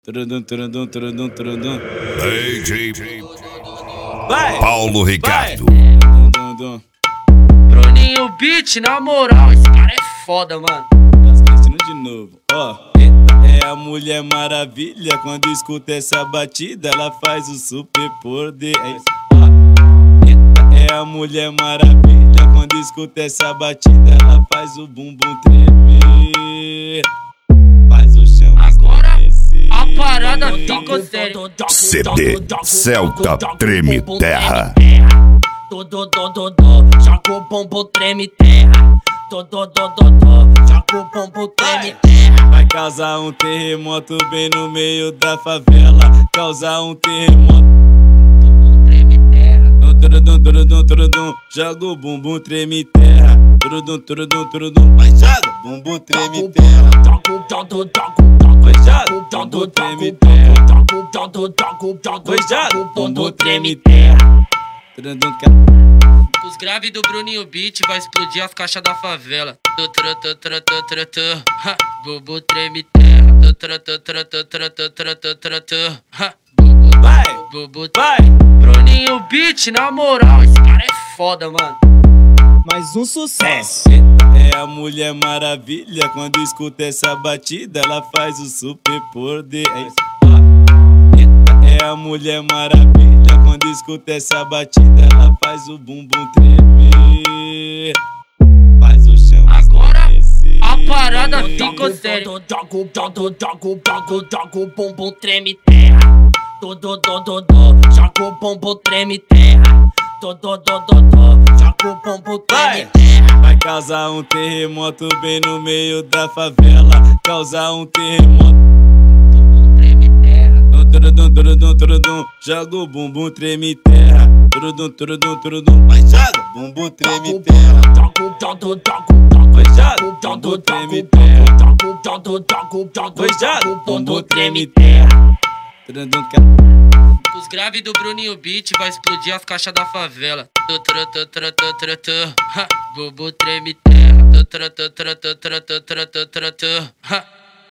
Turundum, turundum, turundum, turundum. DJ Vai! Paulo Ricardo. Turundum. Bruninho Beat, na moral, esse cara é foda, mano. Tá esquecendo de novo, ó. Eita, é a Mulher Maravilha. Quando escuta essa batida, ela faz o super poder. É isso, ó. Eita, é a Mulher Maravilha. Quando escuta essa batida, ela faz o bumbum tremer. Faz o chão Agora estremecer. a parada fica séria. CD Celta Treme Terra. Joga o bumbum treme terra. Joga o bumbum treme terra. Vai causar um terremoto bem no meio da favela. Causar um terremoto. Bumbum treme terra. Turudum, turudum, turudum. Joga o bumbum treme terra. Turudum, turudum, turudum. Vai, joga o bumbum treme terra. Vai, joga o bumbum treme terra. Vai, joga o bumbum treme terra. Turudum, Os graves do Bruninho Beat vai explodir as caixas da favela. Ha, bubu treme terra. Ha, vai, bubu vai. Bruninho Beat, na moral, esse cara é foda, mano. Mais um sucesso. É a Mulher Maravilha. Quando escuta essa batida, ela faz o super poder. É isso, ó. É a Mulher Maravilha. Quando escuta essa batida, ela faz o bumbum tremer. Faz o chão Agora estremecer. a parada fica séria. Joga o bumbum treme terra. Joga o bumbum treme terra. Joga o bumbum treme terra. Vai causar um terremoto bem no meio da favela. Causar um terremoto. Bumbum treme terra. Turudum, turudum, turudum. Joga o bumbum treme terra. Turudum, turudum, turudum. Vai, joga o bumbum treme terra. Vai, joga o bumbum treme terra. Vai, joga o bumbum treme terra. Turudum, Os graves do Bruninho Beat vai explodir as caixas da favela. Ha, bubu treme terra. Ha,